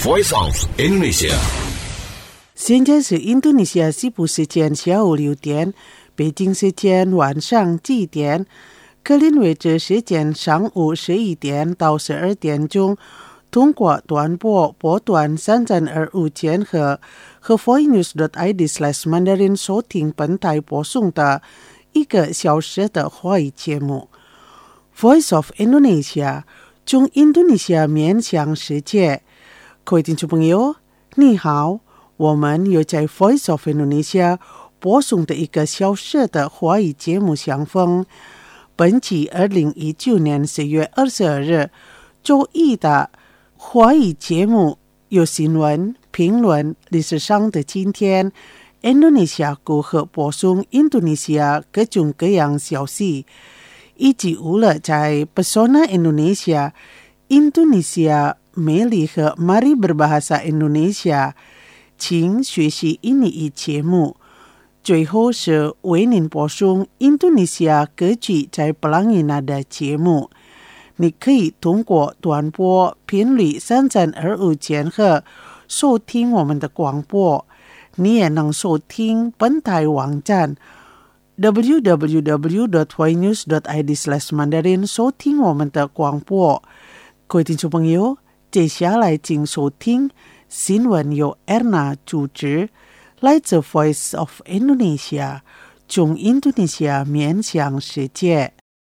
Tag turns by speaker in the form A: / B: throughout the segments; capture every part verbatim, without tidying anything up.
A: Voice of Indonesia。
B: 现在是印度尼西亚西部时间下午六点，北京时间晚上七点，格林威治时间上午十一点到十二点钟，通过短波波段三三二五千赫和 voinews.id slash mandarin 收听本台播送的一个小时的华语节目。Voice of Indonesia 从印度尼西亚面向世界。各位听众朋友，你好，我们又在 Voice of Indonesia 播送的一个小时的华语节目相逢。本期二零一九年十月二十二日周一的华语节目有新闻、评论、历史上的今天，印度尼西亚如何播送印度尼西亚各种各样消息，以及无了在 Pesona Indonesia 印度尼西亚美丽和 Mari Berbahasa Indonesia 请学习印尼语节目。最后是为您播送印度尼西亚歌曲在布朗伊纳的节目。你可以通过短波频率三三二五千赫收听我们的广播，你也能收听本台网站 double-u double-u double-u dot voinews dot i d slash mandarin 收听我们的广播。各位听众朋友，接下来请收听新闻由 Erna 主持，来自 Voice of Indonesia 从印度尼西亚面向世界。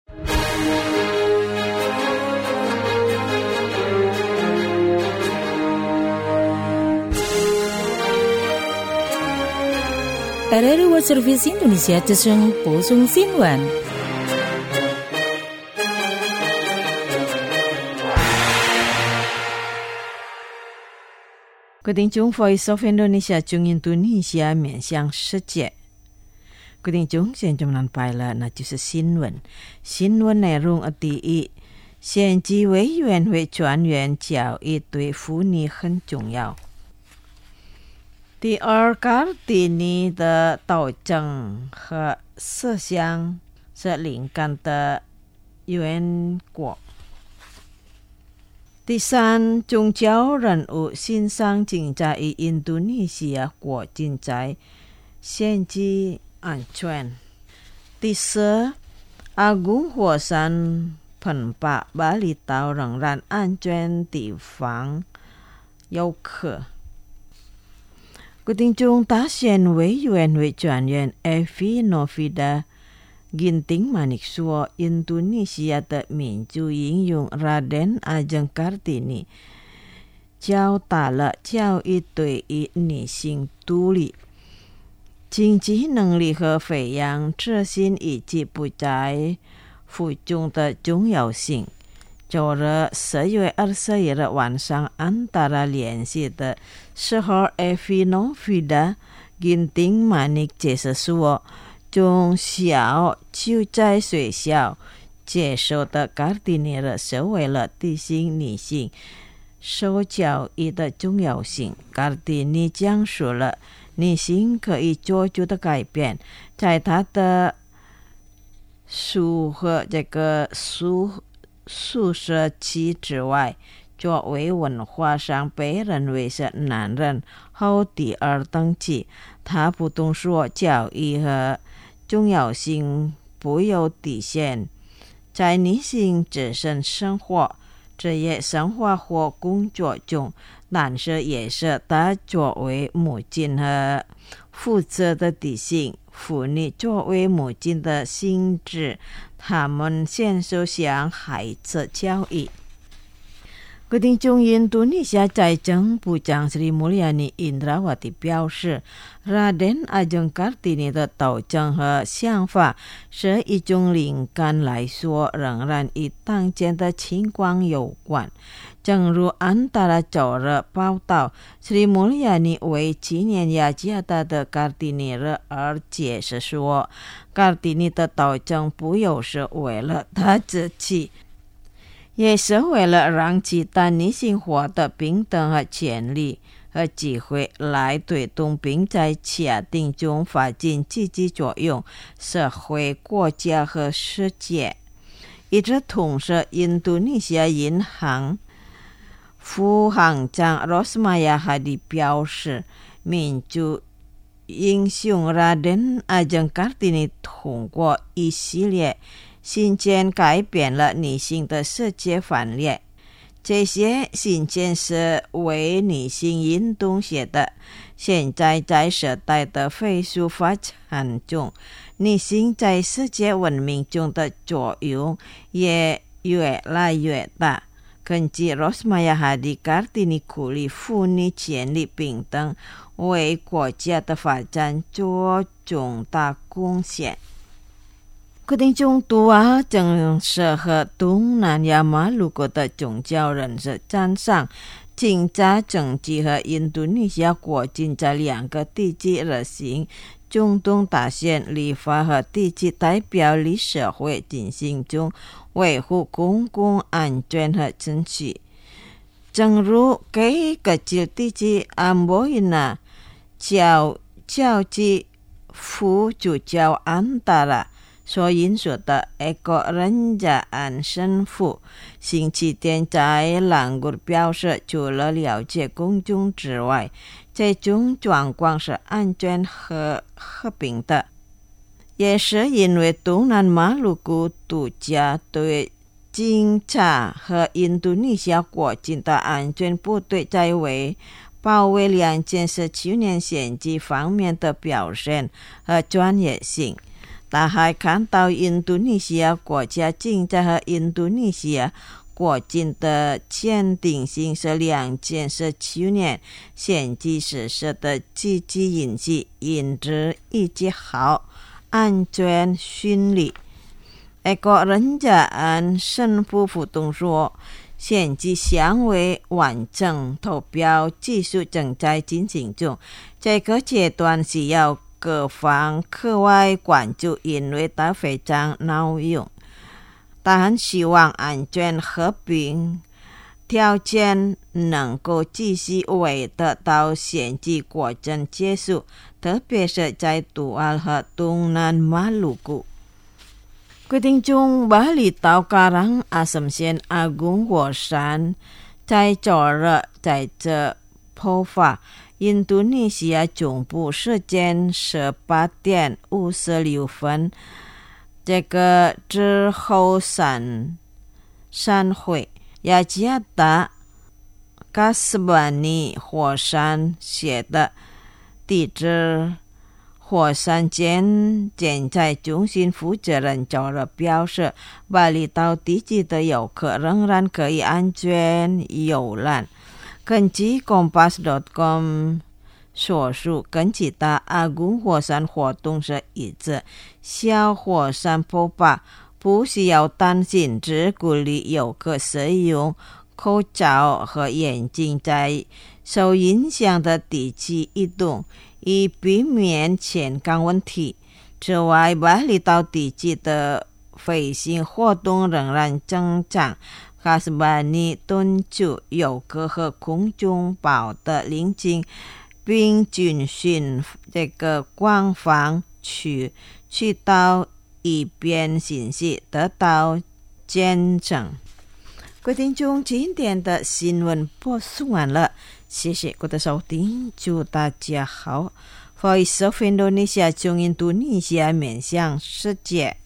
C: R R I World Service Indonesia正播送新闻。各位听众 Voice of Indonesia 从印度尼西亚面向世界。各位听众，现在我们来了，那就是新闻。新闻内容第一，县级委员会专员教育对妇女很重要。第二，卡蒂尼的斗争和思想是灵感的源国。第三，宗教人物欣赏经济与印度尼西亚国经济县级安全。第四，阿公火山喷发巴厘岛仍然安全地方游客。各位听众，大选委员会专员 Evi Novida Ginting Manik 说，印度尼西亚的民主英雄 Raden Ajeng Kartini 表达了教育对于女性独立、经济能力和培养自信以及不再服从的重要性。九日十月二十一日晚上安达拉联系的时候 Evi Novida Ginting Manik 解释说，从小就在学校接受的卡蒂尼尔是为了提醒女性受教育的重要性。卡蒂尼讲述了女性可以做出的改变，在她的书和这个书宿舍期之外，作为文化上被认为是男人后第二等级，他不懂说教育和重要性不有底线，在女性自身生活、职业生活或工作中，但是也是她作为母亲和负责的底线。妇女作为母亲的性质，她们先受向孩子教育。各位听众，印度尼西亚财政部长 Sri Mulyani Indrawati 表示， Raden Ajeng Kartini 的斗争和想法是一种灵感来说，仍然与当前的情况有关。正如安达拉周日报道， Sri Mulyani 为纪念雅加达的卡蒂尼日而解释说，卡蒂尼的斗争不又是为了他自己，也是为了让其他女性获得平等和权利和机会，来推动并在协定中发展积极作用，社会、国家和世界。与此同时，印度尼西亚银行副行长 Rosmaya Hadi 表示，民主英雄 Raden Ajeng Kartini 通过一系列信件改变了女性的世界观念。这些信件是为女性运动写的。现在在时代的飞速发展中，女性在世界文明中的作用也越来越大。根据 Rosmaya Hadi Kartini 鼓励妇女权利平等，为国家的发展做重大贡献。quyết定中杜阿正是和东南亚马鲁国的宗教人士赞赏金扎政治和印度尼西亚国境在两个地区热行中东大选立法和地区代表理事会进行中，维护公共安全和秩序。正如该个地区安博伊纳教教区副主教安达拉所引述的一个人家安神父星期天在兰谷表示，除了了解公众之外，这种状况是安全和和平的，也是因为东南马鲁古度假对警察和印度尼西亚国境的安全部队在为保卫两件事去年选举方面的表现和专业性。他还看到印度尼西亚国家警察和印度尼西亚国境的坚定性是两件事去年选举实施的积极引起因之以及好安全顺利。一个人家安神父普通说，选举尚未完整，投票技术正在进行中，这个阶段需要各方课外关注，因为它非常闹用。他很希望安全和平条件能够继续维持到选举过程结束，特别是在杜阿和东南马鲁古。决定中巴厘岛卡朗阿什县阿公火山在昨日在这爆发。印度尼西亚中部时间十八点五十六分，这个之后山山会雅加达加斯巴尼火山写的地质火山建建在中心负责人昨日表示，巴厘岛地区的游客仍然可以安全游览。根据 Kompas 点 com 所述，跟其他阿公火山活动是一致，小火山爆发不需要担心，只鼓励游客使用口罩和眼镜在受影响的地区移动，以避免健康问题。此外，巴厘岛地区的飞行活动仍然正常。加斯巴尼敦促游客和公众保的临近，并遵循这个官方渠渠道，以便信息得到见证。决定中今天的新闻播送完了，谢谢各位的收听，祝大家好。Voice of Indonesia 从印度尼西亚面向世界。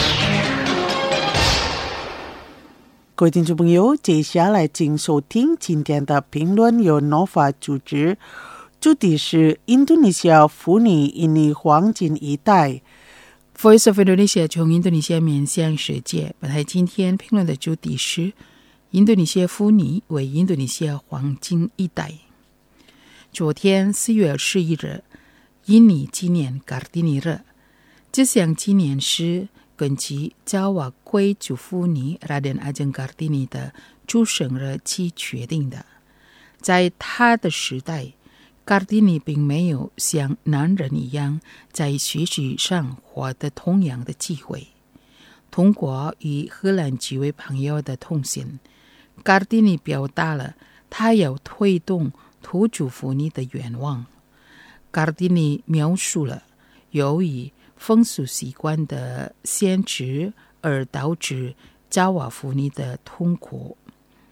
B: 各位听众朋友，接下来请收听今天的评论，由 Nova 主持，主题是印度尼西亚妇女印尼黄金一代。
A: Voice of Indonesia 从印度尼西亚面向世界。本台今天评论的主题是印度尼西亚妇女为印度尼西亚黄金一代。昨天四月十一日，印尼纪念卡蒂尼日，这项纪念是根据爪哇贵族妇女 Raden Ajeng Kartini 的出生日期决定的。在她的时代， Kartini 并没有像男人一样在学习上获得同样的机会。通过与荷兰几位朋友的通信， Kartini 表达了她要推动土著妇女的愿望。 Kartini 描述了由于风俗习惯的限制而导致爪哇妇女的痛苦。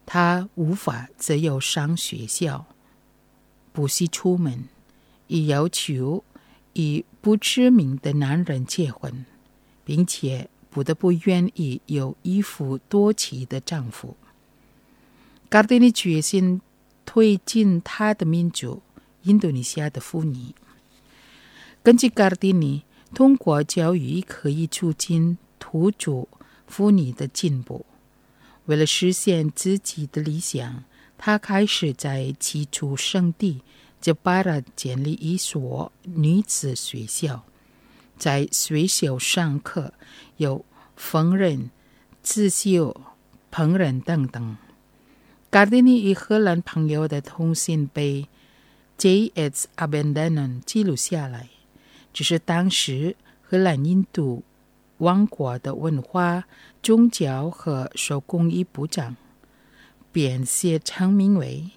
A: 她无法自由上学校，不惜出门，以要求与不知名的男人结婚，并且不得不愿意有一夫多妻的丈夫。卡蒂尼决心推进他的民族，印度尼西亚的妇女。根据卡蒂尼，通过教育可以促进土著妇女的进步。为了实现自己的理想，他开始在其出生地杰巴拉建立一所女子学校，在学校上课有缝纫、刺绣、烹饪等等。卡蒂尼与荷兰朋友的通信被 J S Abendinen 记录下来，这是当时荷兰印度王国的文化、宗教和手工艺部长，编写成名为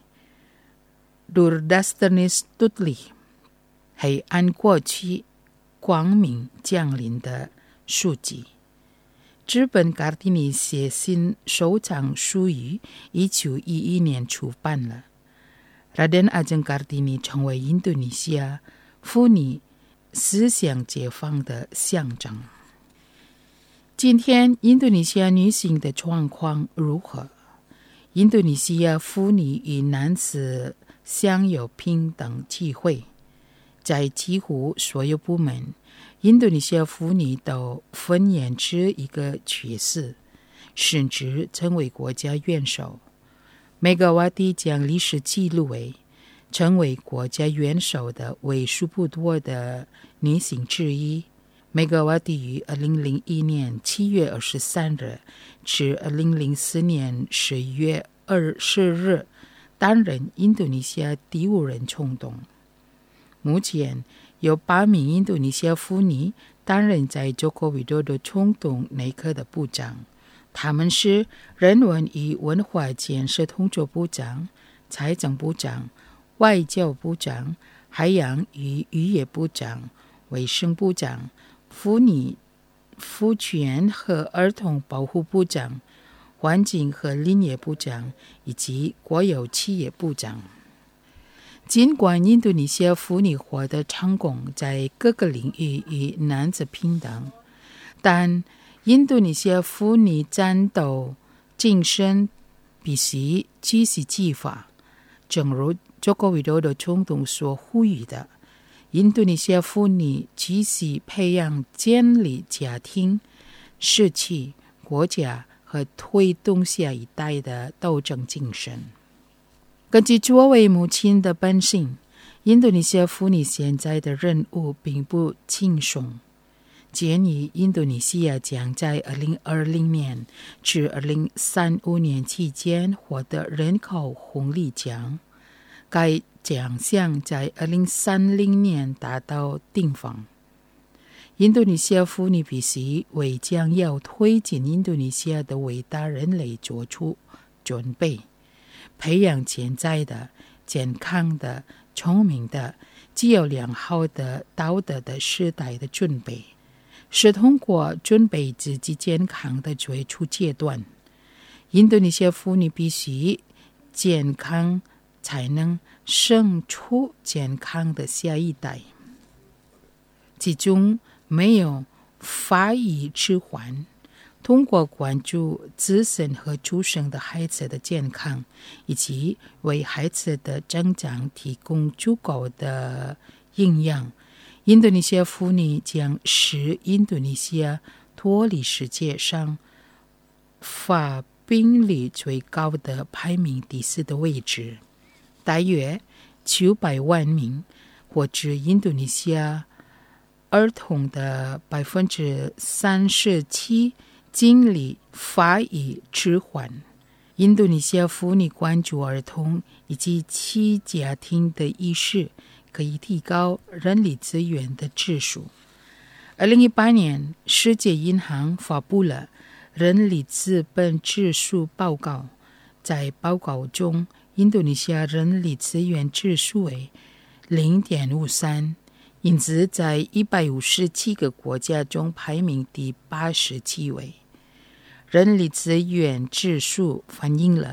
A: Durdastanis Dudley 黑暗过去，光明降临的书籍。这本卡蒂尼写信收藏书于一九一一年出版了。Raden Ajeng Kartini 成为印度尼西亚妇女思想解放的象征。今天印度尼西亚女性的状况如何？印度尼西亚妇女与男子享有平等机会，在几乎所有部门，印度尼西亚妇女都扮演着一个角色，甚至成为国家元首。梅格瓦蒂将历史记录为成为国家元首的为数不多的女性之一。梅格瓦蒂于二零零一年七月二十三日至二零零四年十月二十日担任印度尼西亚第五任总统。目前有八名印度尼西亚妇女担任在佐科维多多总统内阁的部长，他们是人文与文化建设统筹部长、财政部长、外交部长、海洋与渔业部长、卫生部长、妇女、妇权和儿童保护部长、环境和林业部长以及国有企业部长。尽管印度尼西亚妇女获得成功，在各个领域与男子平等，但印度尼西亚妇女战斗精神必须继续激发。正如佐科维多多总统所呼吁的，印度尼西亚妇女继续培养建立家庭、社区、国家和推动下一代的斗争精神。根据作为母亲的本性，印度尼西亚妇女现在的任务并不轻松。鉴于印度尼西亚将在二零二零年至二零三五年期间获得人口红利奖，该奖项在二零三零年达到顶峰。印度尼西亚妇女必须为将要推进印度尼西亚的伟大人类做出准备，培养潜在的、健康的、聪明的、具有良好的道德的时代的准备，是通过准备自己健康的最初阶段。印度尼西亚妇女必须健康，才能生出健康的下一代。其中没有发育迟缓，通过关注自身和出生的孩子的健康，以及为孩子的成长提供足够的营养，印度尼西亚妇女将使印度尼西亚脱离世界上发病率最高的排名第四的位置。大约九百万名或者印度尼西亚儿童的百分之三十七经历发育迟缓。印度尼西亚妇女关注儿童以及其家庭的意识，可以提高人力资源的指数。二零一八年，世界银行发布了人力资本指数报告，在报告中，印度尼西亚人力资源指数为 零点五三，因此在一百五十七个国家中排名第八十七位。人力资源指数反映了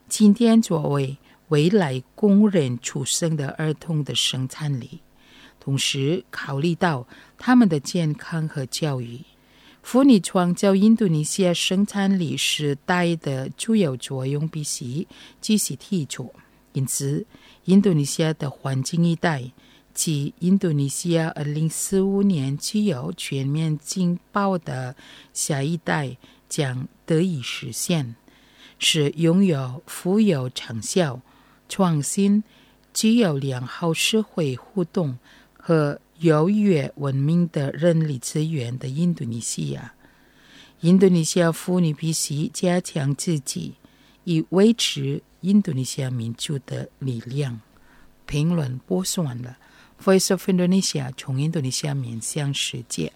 A: 今天作为未来工人出生的儿童的生产力，同时考虑到他们的健康和教育。妇女创造印度尼西亚生产力时代的主要作用必须继续提出。因此，印度尼西亚的环境一带即印度尼西亚二零四五年具有全面经贸的下一代将得以实现，是拥有富有成效、创新、具有良好社会互动和优越文明的人力资源的印度尼西亚。印度尼西亚妇女必须加强自己，以维持印度尼西亚民族的力量。评论播送完了。Voice of Indonesia 从印度尼西亚面向世界。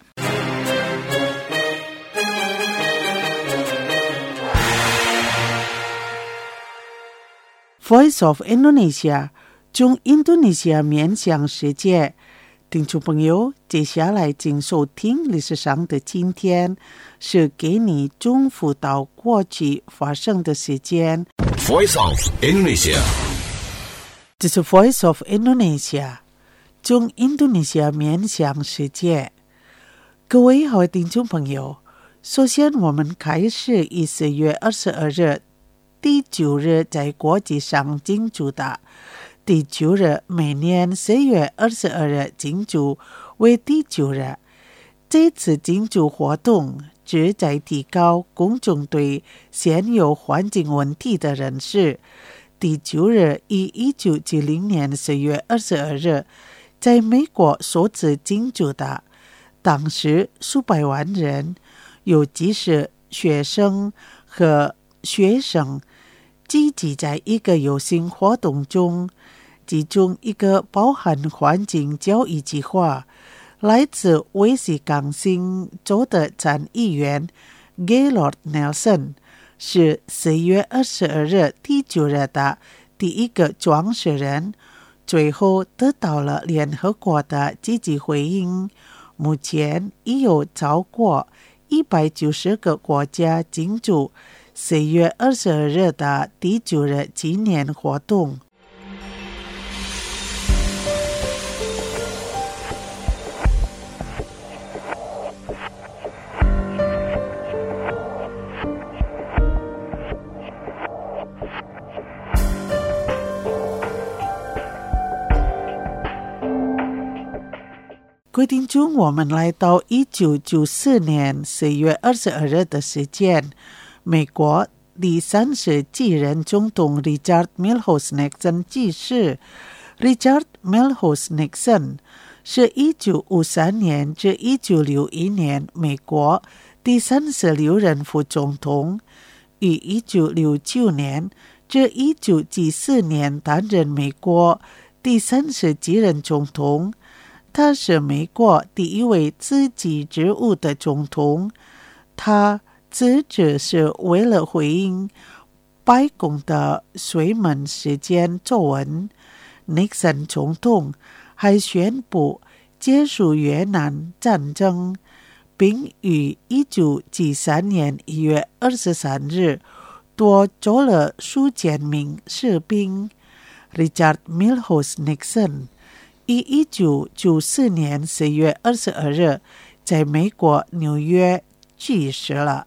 B: Voice of Indonesia 从印度尼西亚面向世界。听众朋友，接下来请收听历史上的今天，是给你中辅到过去发生的事件。
D: Voice of Indonesia，
B: 这是 Voice of Indonesia， 从印度尼西亚面向世界。各位好，听众朋友，首先我们开始以四月二十二日第九日在国际上庆祝的。第九日每年四月二十二日庆祝为第九日。这次庆祝活动旨在提高公众对现有环境问题的认识。第九日于一九七零年四月二十二日在美国首次庆祝的，当时数百万人，尤其是学生和学生，积极在一个游行活动中，其中一个包含环境教育计划，来自威斯康星州的参议员 Gaylord Nelson 是四月二十二日第九日的第一个创始人，最后得到了联合国的积极回应。目前已有超过一百九十个国家庆祝四月二十二日的第九日纪念活动。规定中，我们来到一九九四年四月二十二日的时间，美国第三十继任总统 Richard Milhous Nixon 去世。Richard Milhous Nixon 是一九五三年至一九六一年美国第三十六任副总统，于一九六九年至一九七四年担任美国第三十继任总统。他是美国第一位辞职职务的总统，他辞职是为了回应白宫的水门事件作文。Nixon 总统还宣布结束越南战争，并于一九七三年一月二十三日夺走了数千名士兵。Richard Milhous Nixon于一九九四年四月二十二日在美国纽约去世了。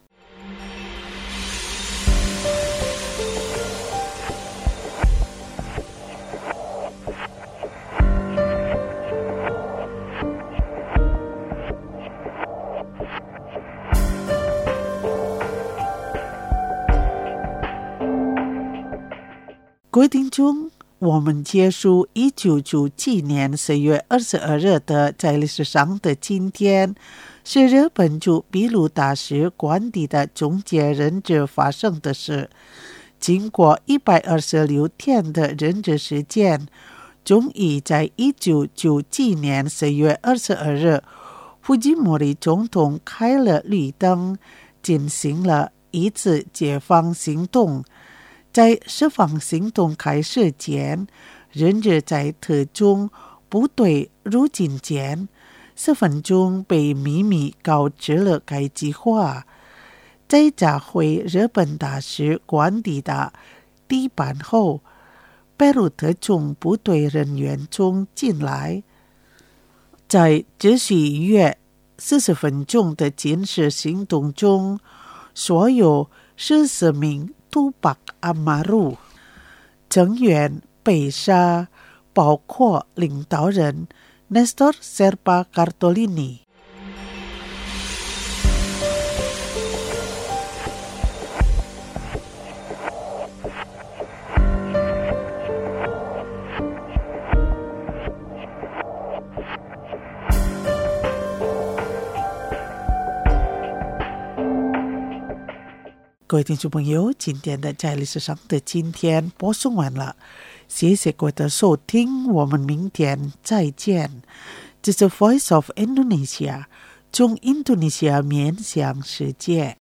B: 规定中，我们结束一九九七年四月二十二日的在历史上的今天，是日本驻秘鲁大使官邸的终结任职发生的事。经过一百二十六天的任职时间，终于在一九九七年四月二十二日，富吉莫里总统开了绿灯，进行了一次解放行动。在释放行动开始前，任职在特种部队入境前十分钟被秘密告知了该计划。在加回日本大使官邸的低板后，贝鲁特从部队人员中进来。在这是一月四十分钟的监视行动中，所有四十名杜巴阿马鲁成员被杀，包括领导人 Nestor Serpa Cartolini。各位听众朋友，今天的在历史上的今天播送完了，谢谢各位的收听，我们明天再见。这是 Voice of Indonesia， 从印度尼西亚面向世界。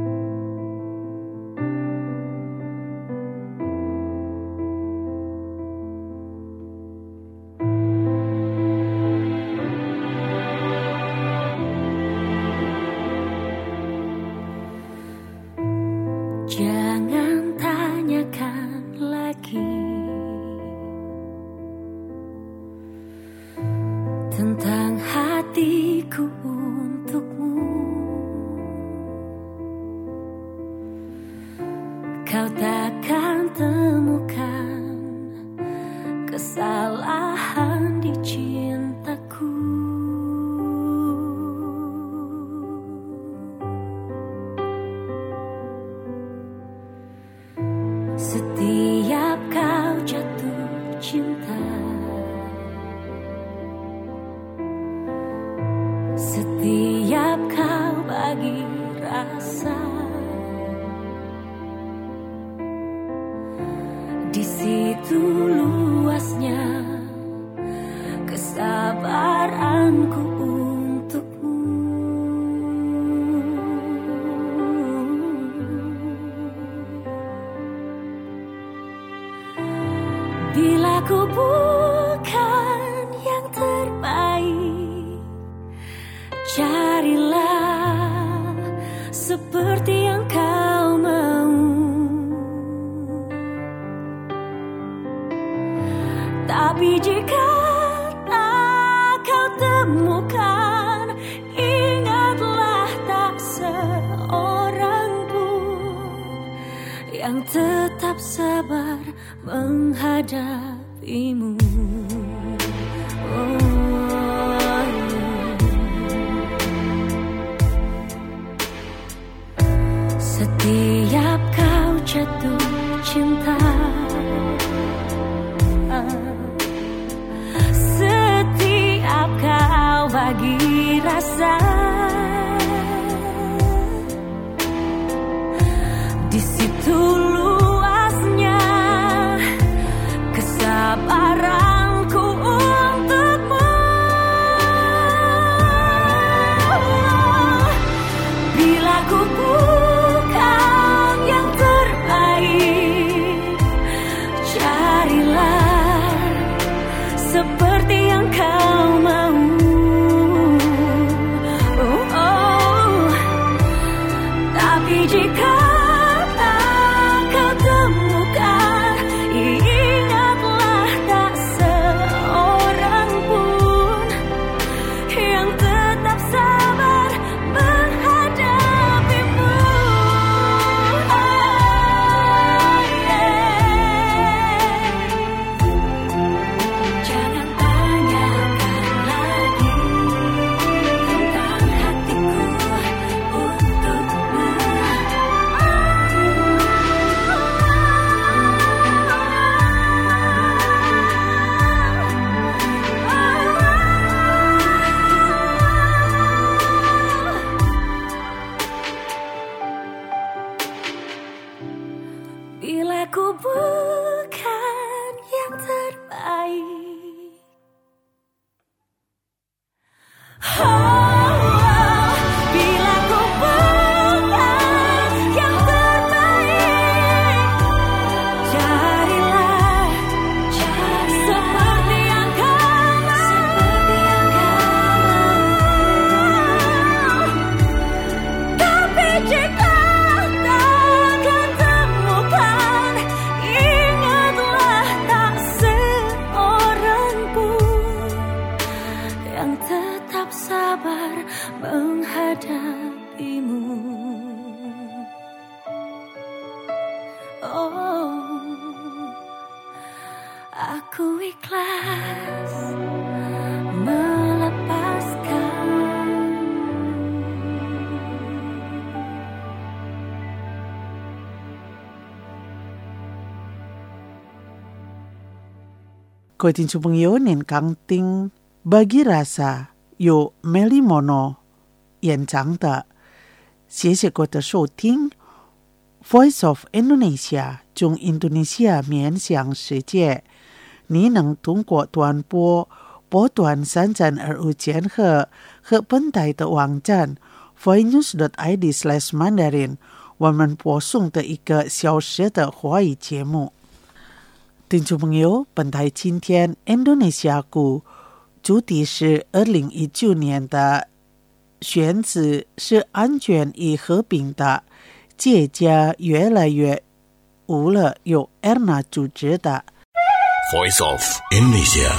E: Jangan tanyakan lagi tentang hatiku untukmu. Kau takkan temukan kesalahan di cintaku. Setiap kau jatuh cinta, setiap kau bagi rasa, di situ luasnya kesabaranku untukmu. Bila ku bukan yang terbaik, carilah seperti yang kau mau. Tapi jika tak kau temukan, ingatlah tak seorang pun yang tetap sabar menghadapimu. Oh, setiap kau jatuh cinta, setiap kau bagi rasa, di situ luasnya kesabaranku untukmu. Bila ku bukan yang terbaik, carilah seperti yang kau mau. Oh, oh. Tapi jika bila ku bukan yang terbaik. Oh. Jika tak akan temukan, Oh, aku ikhlas melepaskan.
B: 各位听众朋友，您刚听Bagi Rasa由 Melimono 演唱的，谢谢各位的收听。Voice of Indonesia 从印度尼西亚面向世界，你能通过短波波段三三二五千赫和本台的网站 voicenews dot i d slash mandarin 我们播送的一个小时的华语节目。听众朋友，本台今天 Indonesia 股主题是二零一九年的选址是安全与和平的，这家越来越无了，由 Erna 主持的
D: Voice of Indonesia。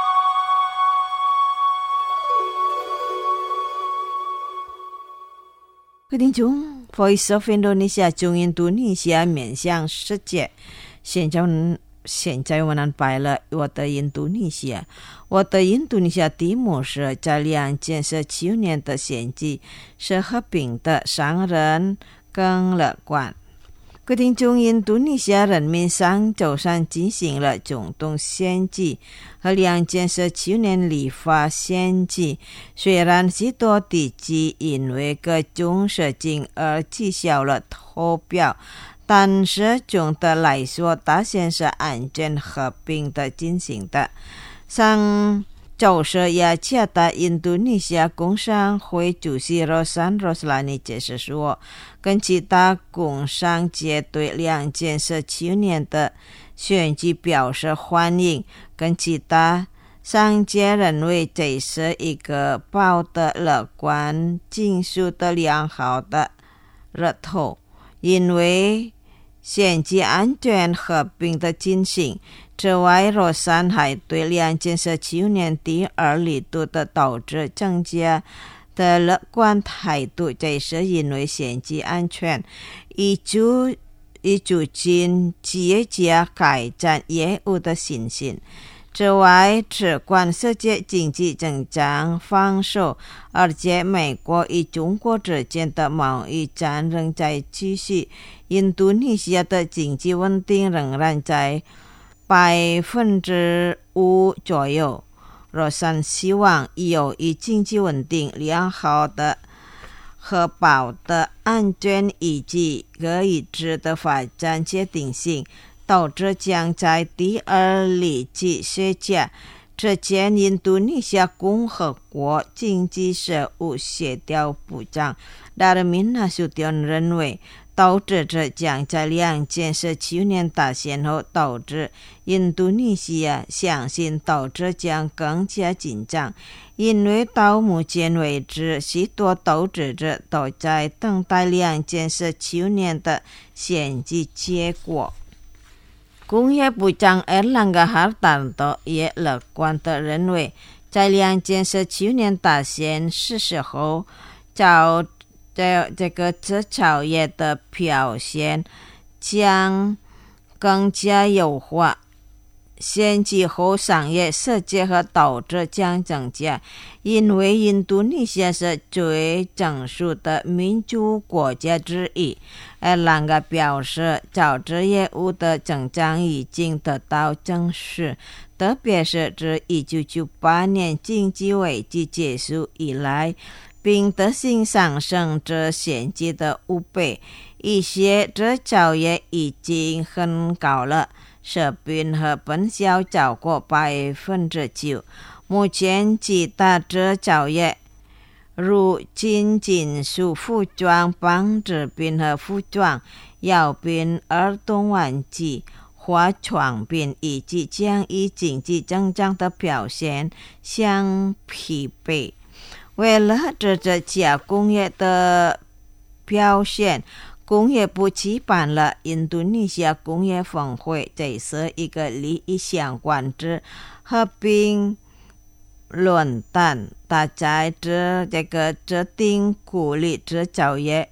C: 各位听众 Voice of Indonesia 从印度尼西亚面向世界，现在现在我安排了我的印度尼西亚，我的印度尼西亚题目是在两建设九年的献祭是和平的、商人更乐观。各位听众，印度尼西亚人民上周三进行了总统选举和两建设九年立法选举，虽然许多地区因为各种事情而取消了投票，但是总的来说大选是安全和平的进行的。上周四雅加达印度尼西亚工商会主席 Rosan Roslani 解释说，跟其他工商界对两建设九年的选举表示欢迎，跟其他商界认为这是一个抱得乐观技术的良好的日头，因为选举安全和平的进行。此外，罗山还对两建设九年第二力度的导致增加的乐观态度，这是因为选举安全以促以促进企业家改善业务的信心。此外，此关世界经济增长放手，而且美国与中国之间的贸易战仍在继续，印度尼西亚的经济稳定仍然在百分之五左右。罗山希望有以经济稳定、良好的和保的安全以及可一致的发展确定性，导致将在第二例期学家之前印度尼西亚共和国经济事务协调部长 Darmin Nasution 认为，导致这将在两建设九年大选后导致印度尼西亚相信导致将更加紧张，因为到目前为止许多投资者都在等待两建设九年的选举结果。工业部长 Erlangga Hartarto 也乐观地认为，在两建设九年大选实施后，照这这个制造业的表现将更加优化，选举后商业世界和投资将增加，因为印度尼西亚是最成熟的民主国家之一。而兰格表示，造纸业务的增长已经得到证实，特别是自一九九八年经济危机结束以来，并得性上升至现在的五倍。一些制造业已经很高了，食品和本销超过百分之九。目前其他制造业如金金属服装、纺织品和服装、药品、儿童玩具、化妆品以及将与经济增长的表现相匹配。为了这这加工业的表现，工业部举办了印度尼西亚工业峰会，这是一个利益相关之和平论坛，大家这这个制定鼓励制造业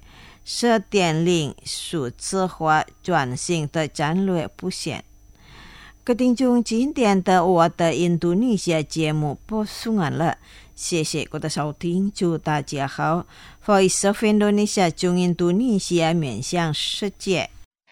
C: 设点令数字化转型的战略不限。各位听众，今天的我的印度尼西亚节目播送完了，谢谢各位的收听，祝大家好。Voice of Indonesia 中印度尼西亚面向世界。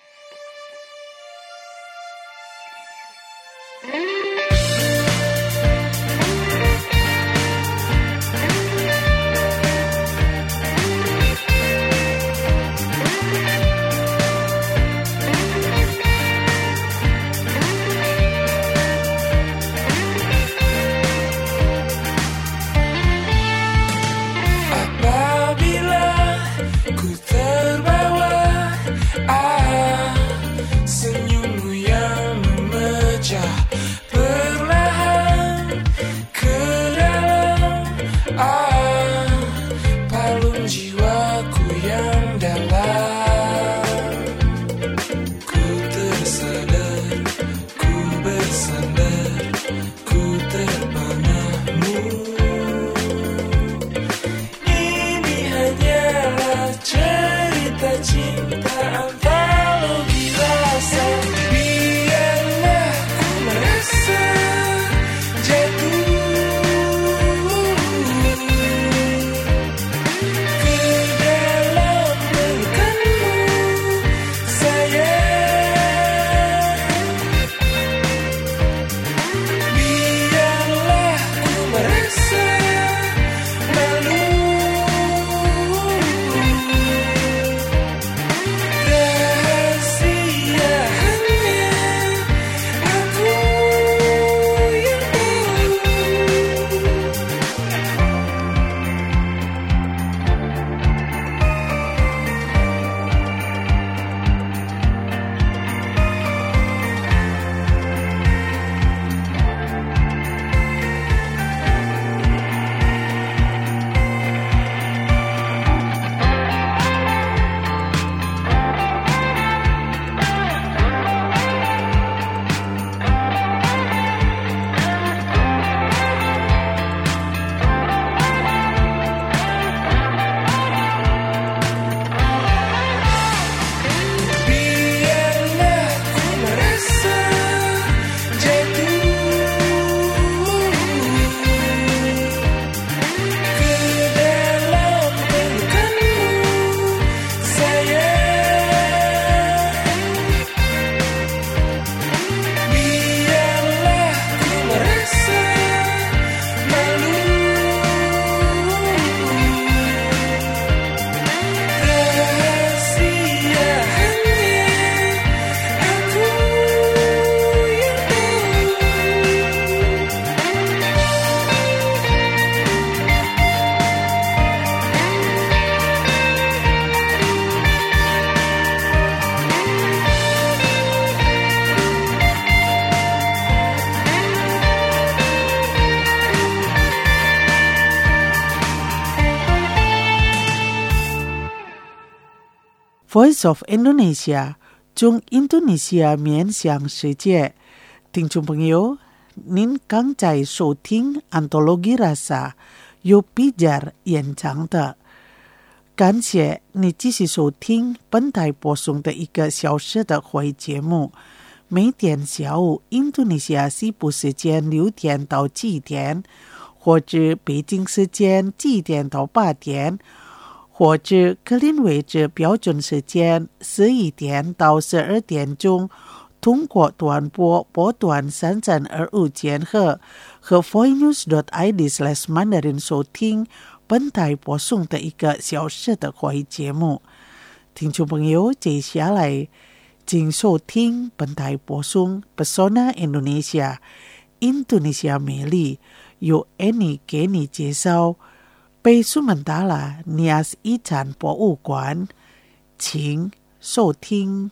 B: Voice of Indonesia 中印度尼西亚面向世界。听众朋友，您刚才收听 Antologi Rasa 有比较延长的，感谢你继续收听本台播送的一个小时的会节目。每天下午印度尼西亚西部时间六点到七点，或者北京时间七点到八点，或者格林威治标准时间十一点到十二点钟，通过短波波段三三二五千赫和 voinews dot i d slash mandarin 收听本台播送的一个小时的会节目。听众朋友，接下来请收听本台播送 Pesona Indonesia 印度尼西亚美丽，由 Annie 给你介绍被苏门答腊尼亚斯遗产博物馆，请收听。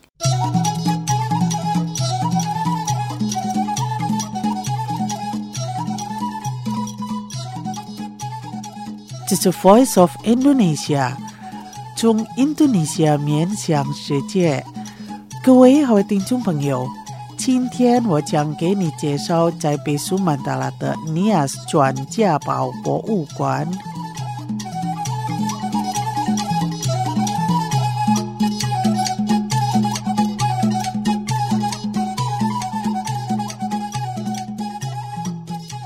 B: 这是 Voice of Indonesia 从印度尼西亚面向世界。各位好听众朋友，今天我将给你介绍在被苏门答腊的尼亚斯专家宝博物馆。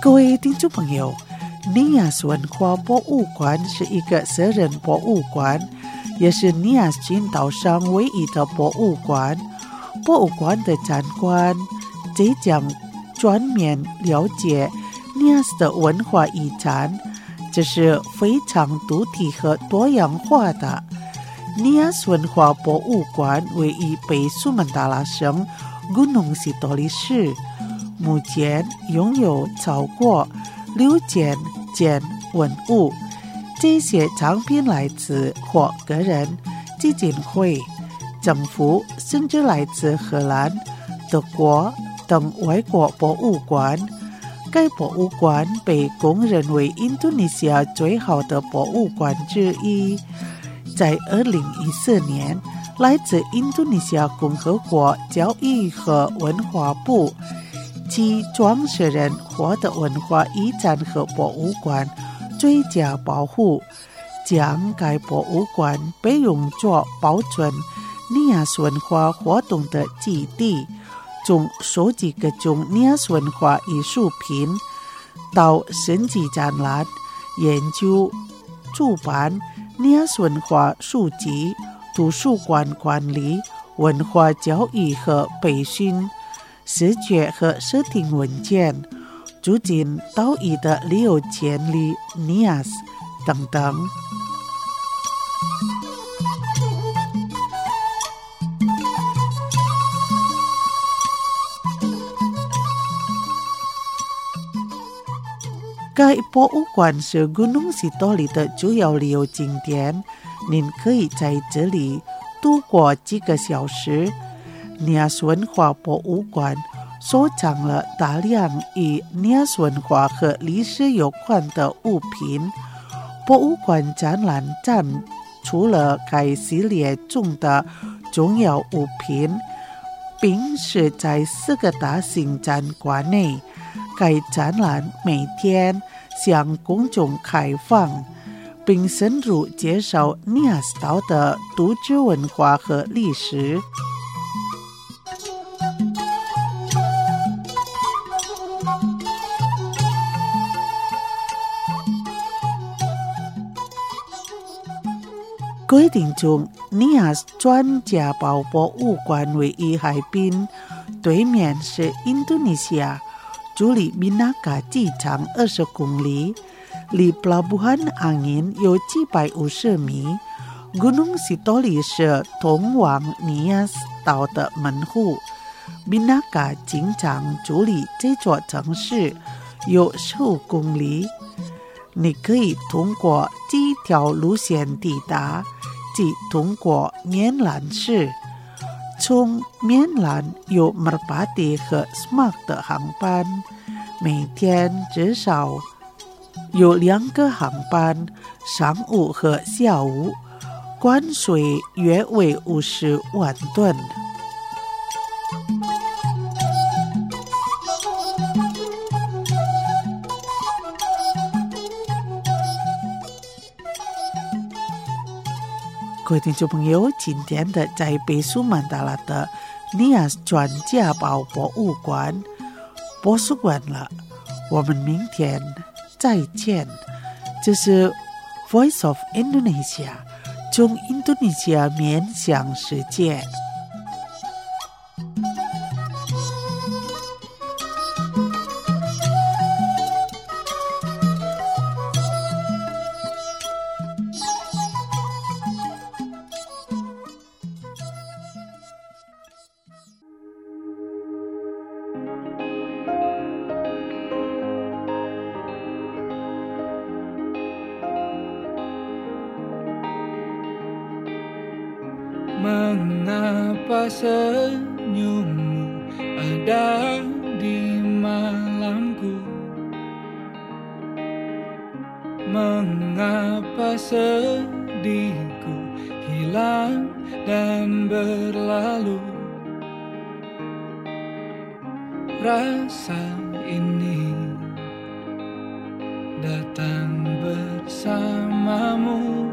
B: 各位听众朋友，尼亚斯文化博物馆是一个私人博物馆，也是尼亚斯群岛上唯一的博物馆。博物馆的展馆即将全面了解尼亚斯的文化遗产，这是非常独特和多样化的。尼亚斯文化博物馆位于北苏门答腊省Gunung Sitoli市，目前拥有超过六千件文物，这些藏品来自或个人、基金会、政府，甚至来自荷兰、德国等外国博物馆。该博物馆被公认为印度尼西亚最好的博物馆之一。在二零一四年，来自印度尼西亚共和国教育和文化部其创始人获得文化遗产和博物馆最佳保护，将该博物馆被用作保存尼亚斯文化活动的基地，从收集各种尼亚斯文化艺术品到升级展览、研究、出版尼亚斯文化书籍、图书馆管理、文化教育和培训、视觉和视听文件、促进岛屿的旅游建立尼亚斯等等。该博物馆是Gunung Sitoli的主要旅游景点，您可以在这里度过几个小时。尼亚斯文化博物馆收藏了大量与尼亚斯文化和历史有关的物品。博物馆展览展出了该系列中的重要物品，并是在四个大型展馆内。该展览每天向公众开放，并深入介绍尼亚斯岛的独特文化和历史。各位听众，尼亚斯专家堡博物馆位于海滨，对面是印度尼西亚，距离米纳卡机场二十公里，离Pelabuhan Angin有七百五十米。Gunung Sitoli是通往尼亚斯岛的门户，米纳卡机场距离这座城市有十五公里。你可以通过几条路线抵达，即通过棉兰市。从棉兰有 Merpati 和 Smak 的航班，每天至少有两个航班，上午和下午，关税约为五十万吨。各位听众朋友，今天的在北苏门答腊的尼亚斯专家堡博物馆播送完了，我们明天再见。这是 Voice of Indonesia， 从印度尼西亚面向世界。
F: Mengapa senyummu ada di malamku? Mengapa sedihku hilang dan berlalu? Rasa ini datang bersamamu.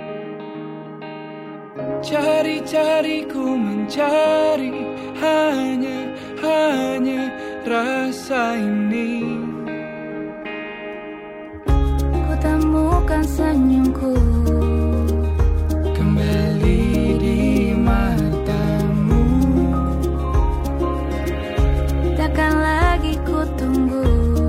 F: Cari-cari ku mencari hanya, hanya rasa ini.
E: tunggu
F: kembali di matamu.
E: Takkan lagi ku tunggu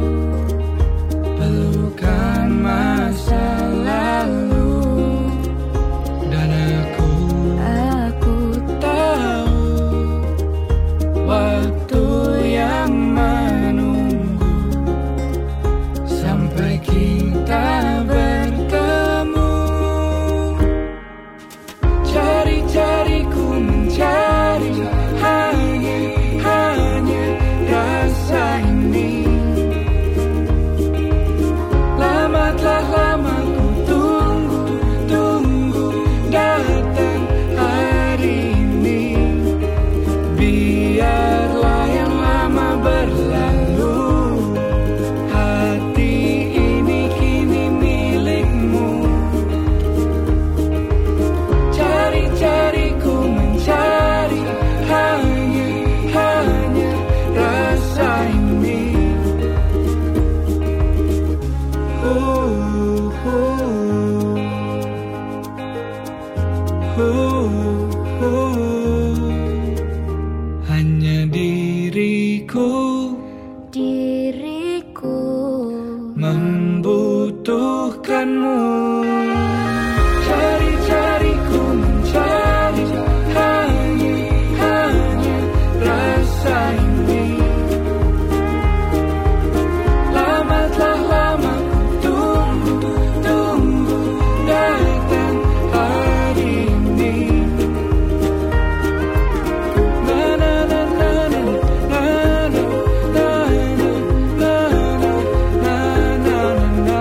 F: Pelukan masa lalu, dan aku
E: aku
F: tahu waktu yang menunggu sampai kita bertemu. Cari-cari ku mencari hanya, hanya rasa ini. Lama telah lama ku tunggu, tunggu datang hari ini. Biarlah yang lama berlalu, hati ini kini milikmu. Cari-cari ku mencari hanya, hanya rasa ini. Uh, uh, uh, uh. Hanya diriku
E: diriku
F: membutuhkanmu. Cari-cari ku mencari hanya, hanya rasa ini. Lama telah lama ku tunggu, tunggu datang hari ini. Na na na na na na na na na na na na.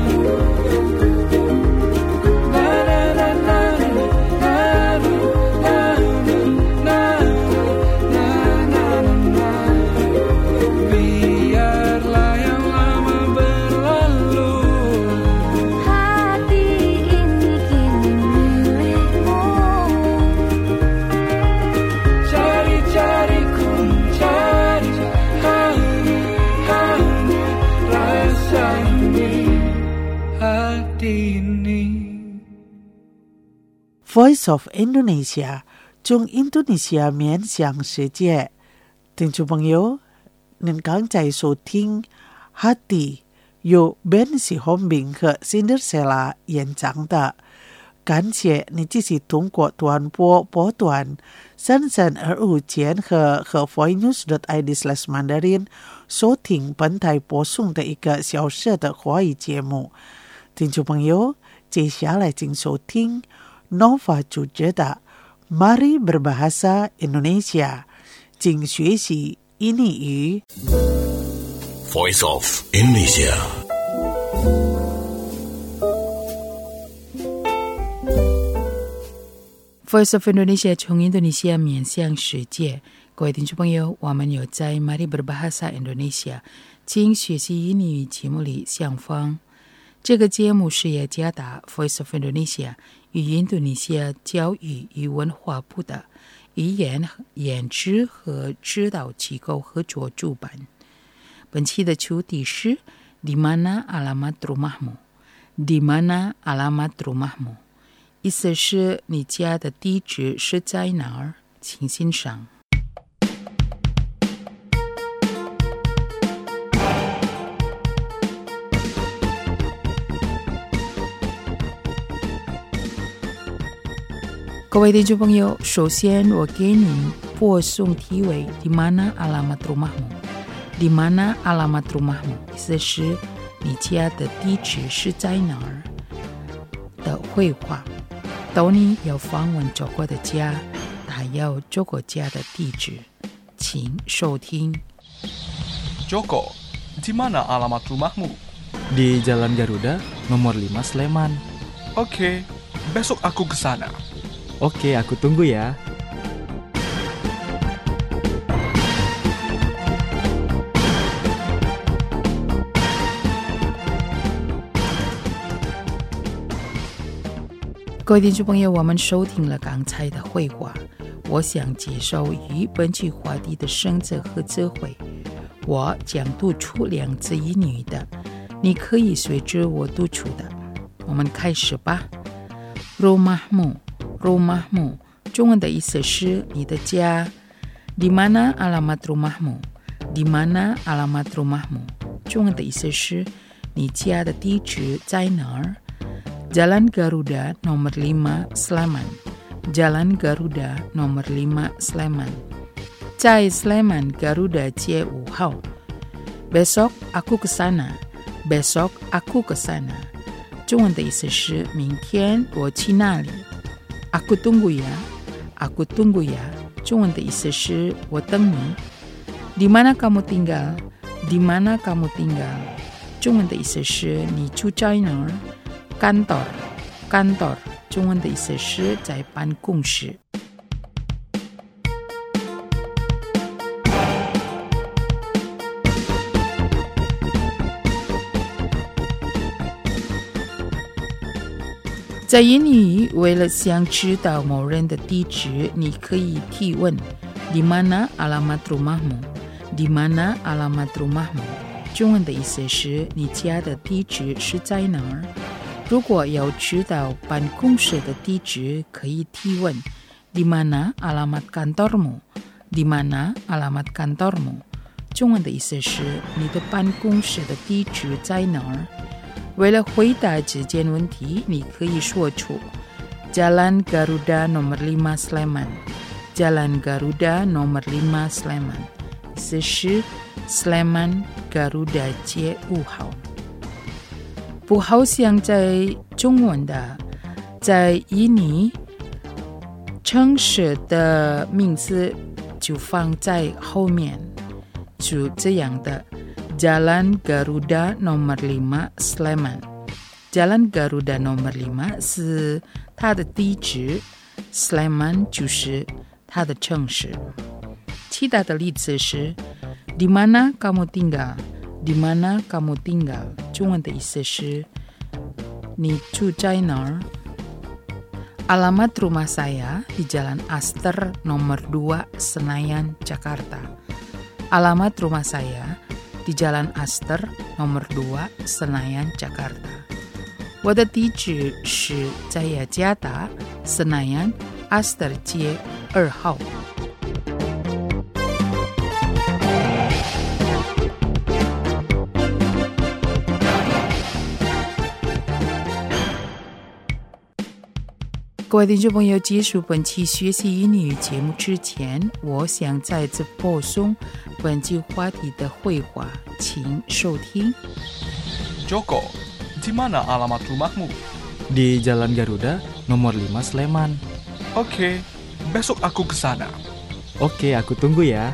F: Biarlah yang lama berlalu,
E: hati ini kini milikmu.
F: cari-cari ku mencari hanya, hanya rasa ini, hati ini.
B: Voice of Indonesia 中印度尼西亚面向世界。听众朋友，您刚才收听 Hati 由 Ben Sihombing 和 Cinderella 演唱的。感谢你继续通过短波波段三三二五千和和 voicenews.id slash mandarin 收听本台播送的一个小时的华语节目。听众朋友，接下来请收听 Nova 主持的 Mari Berbahasa Indonesia 请学习印尼语。
D: Voice of Indonesia.
A: Voice of Indonesia 从印度尼西亚面向世界，各位听众朋友，我们有在 Mari Berbahasa Indonesia 请学习印尼语节目里相逢。这个节目是雅加达 Voice of Indonesia 与印度尼西亚教育与文化部的语言研制和指导机构合作主办。本期的主题是 Di mana alamat rumahmu? Di mana alamat rumahmu? 意思是你家的地址是在哪儿？请欣赏。各位听众朋友，首先我给您播送题为 Di mana alamat rumahmu? Di mana alamat rumahmu? 意思是你家的地址是在哪儿的绘画。Tony 要访问中国的家，他要中国家的地址，请收听。
G: Joko, di mana alamat rumahmu?
H: Di Jalan Garuda, nomor lima Sleman.
G: Oke, besok aku ke sana.
H: Oke, aku tunggu ya.
A: 各位听众朋友，我们收听了刚才的绘画。我想介绍与本期话题的生字和词汇。我将读出两字一女的，你可以随着我读出的。 我们开始吧。rumahmu rumahmu 中文的意思是你的家。Di mana alamat rumahmu Di mana alamat rumahmu 中文的意思是你家的地址在哪儿。Jalan Garuda nomor lima Sleman Jalan Garuda nomor lima Sleman 在 Sleman Garuda 街五号。Besok aku ke sana Besok aku ke sana 中文的意思是明天我去那里。Aku tunggu ya Aku tunggu ya 中文的意思是我等你。Di mana kamu tinggal Di mana kamu tinggal 中文的意思是你住在哪儿。Kantor Kantor 中文的意思是在办公室。在英语，为了想知道某人的地址，你可以提问 Di mana alamat rumahmu Di mana alamat rumahmu 中文的意思是你家的地址是在哪儿。如果要知道办公室的地址，可以提问 Di mana alamat kantormu Di mana alamat kantormu 中文的意思是你的办公室的地址在哪儿。为了回答这件问题，你可以说出 Jalan Garuda nomor lima Sleman Jalan Garuda nomor lima Sleman 意思是 Sleman Garuda 街五号。不好像在中文的，在印尼城市的名字就放在后面，就这样的。Jalan Garuda nomor lima Sleman Jalan Garuda nomor lima 是它的地址， Sleman 就是它的城市。其他的例子是 Di mana kamu tinggal Di mana kamu tinggal 中文的意思是你住在哪儿。Alamat rumah saya di Jalan Aster nomor dua Senayan Jakarta Alamat rumah saya di Jalan Aster nomor dua Senayan Jakarta 我的地址是在雅加达 Senayan Aster 街二号。各位听众朋友，结束本期学习英语节目之前，我想再次播送本期话题的绘画，请收听。
G: Joko, di mana alamat rumahmu?
H: Di Jalan Garuda nomor lima Sleman.
G: Oke, besok aku ke sana.
H: Oke, aku tunggu ya.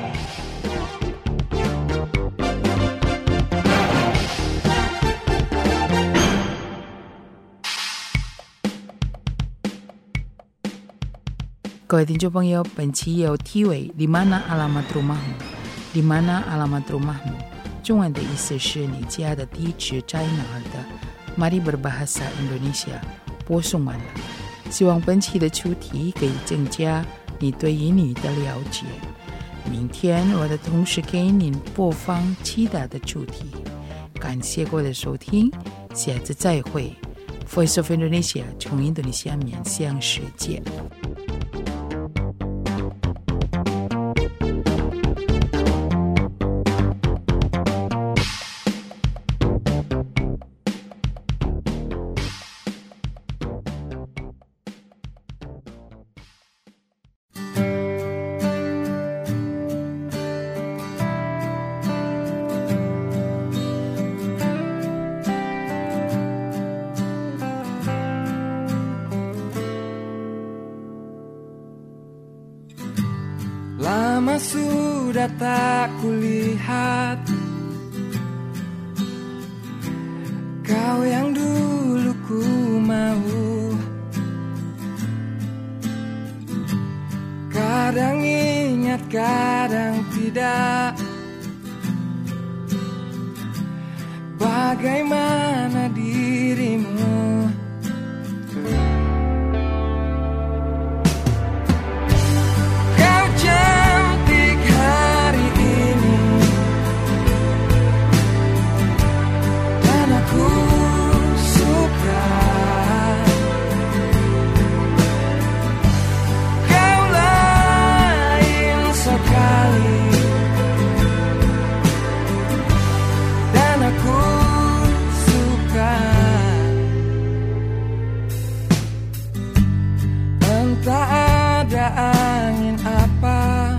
A: 各位听众朋友，本期有题为 Di mana alamat rumahmu Di mana alamat rumahmu 中文的意思是你家的地址在哪儿的。Mari berbahasa Indonesia 播送完了，希望本期的出题可以增加你对英语的了解。明天我的同事给您播放其他的主题。感谢各位的收听，下次再会。Voice of Indonesia 从印度尼西亚面向世界。
F: Lama sudah tak kulihat kau yang dulu ku mau. Kadang ingat, kadang tidak. Bagaimana dirimu? Suka dan aku suka. Entah ada angin apa,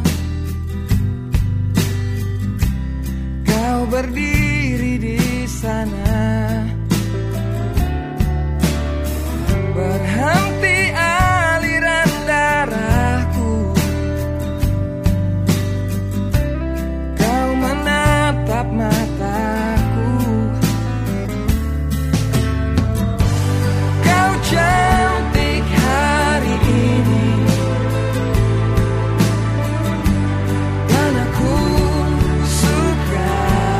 F: kau berdiri di sana, berhenti aliran darahku. Kau menatap mataku, kau cantik hari ini, dan aku suka.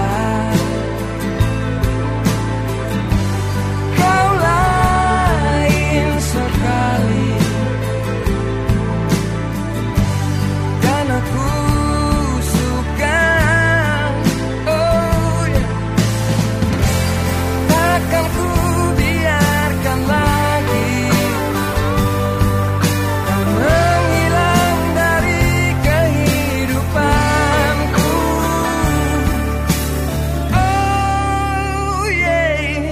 F: Kau lain sekali, dan aku suka. Oh yeah. Takkan ku biarkan lagi kau menghilang dari kehidupanku. Oh yeah.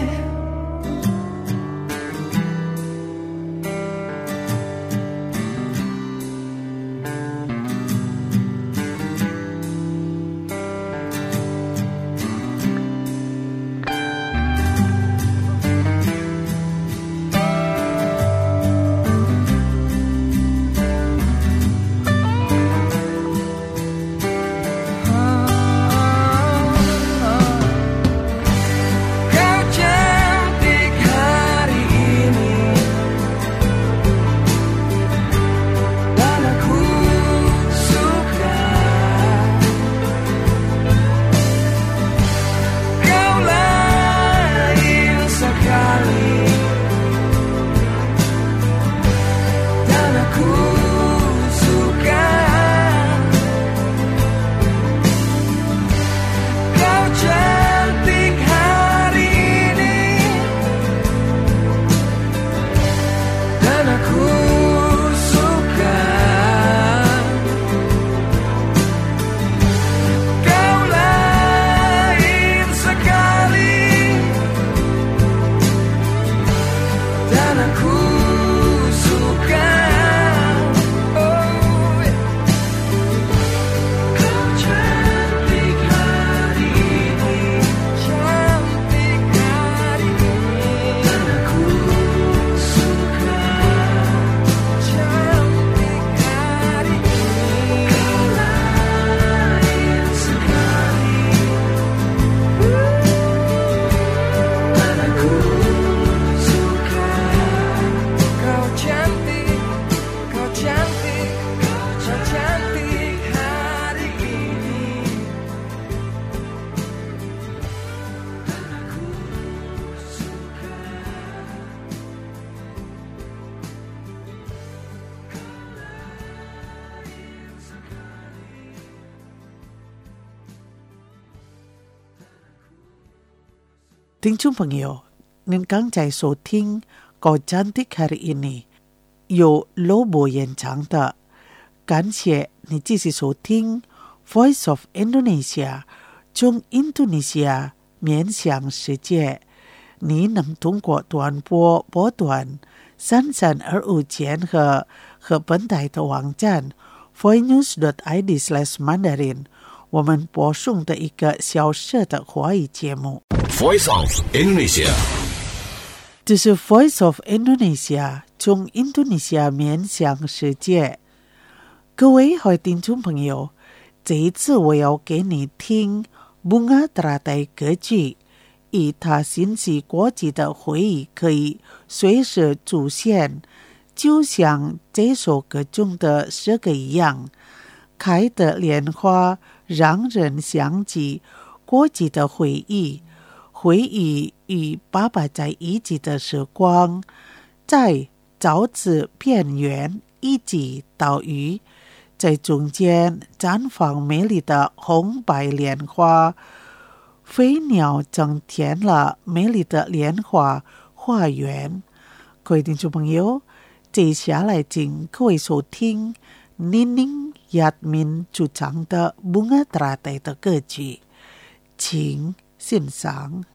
F: Kau cantik hari ini, dan aku suka. Kau lain sekali, dan aku suka. Kau cantik hari ini, dan aku suka. Kau lain sekali, dan aku suka. Oh, kau cantik hari ini, cantik hari ini, dan aku suka. Cantik hari ini, kau lain sekali, dan aku suka. Kau cantik, kau cantik, kau cantik hari ini, dan aku suka.
B: 听众朋友，您刚才收听《高cantik hari ini》，由罗伯演唱的。感谢你继续收听《Voice of Indonesia》，从印度尼西亚面向世界。你能通过短波波段三三二五千赫和本台的网站 voicenews dot i d slash mandarin 我们播送的一个小时的华语节目。
D: Voice of Indonesia，
B: 这是 Voice of Indonesia， 从印度尼西亚面向世界。各位好听众朋友，这一次我要给你听 Bunga Teratai 歌剧，以它欣喜国际的回忆可以随时出现，就像这首歌中的诗歌一样，开的莲花让人想起国际的回忆，回忆与爸爸在一起的时光，在沼泽边缘一起岛屿，在中间绽放美丽的红白莲花，飞鸟增添了美丽的莲花花园。各位听众朋友，接下来请各位收听宁宁 Yasmin 主唱的 Bunga Teratai 的歌曲，请欣赏。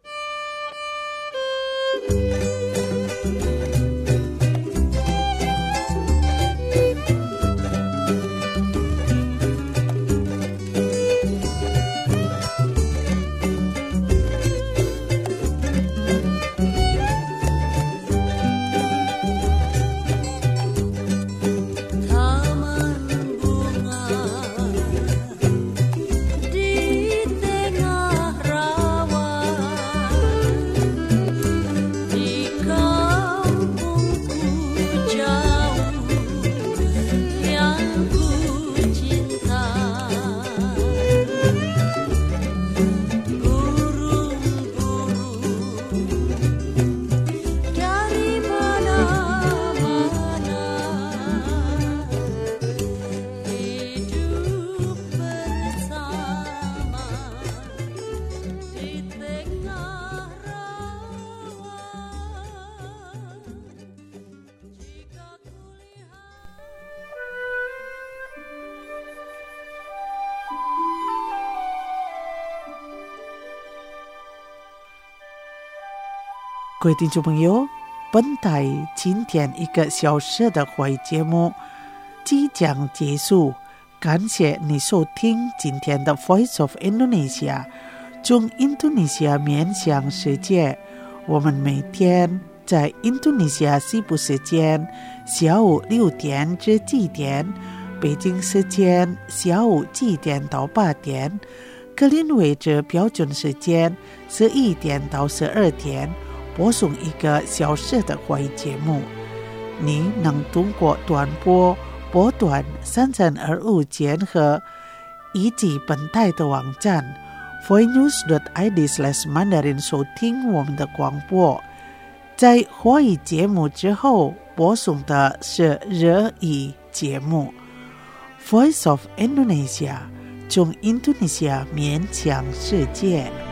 B: 各位听众朋友，本台今天一个小时的会节目即将结束，感谢你收听今天的 Voice of Indonesia， 从印度尼西亚面向世界。我们每天在印度尼西亚西部时间下午六点至七点，北京时间下午七点到八点，格林威治标准时间十一点到十二点。播送一个小时的会节目，你能通过短波波段三三二五千赫，以及本台的网站 voinews dot i d slash mandarin 收听我们的广播。在会节目之后播送的是日语节目 Voice of Indonesia， 从印度尼西亚面向世界。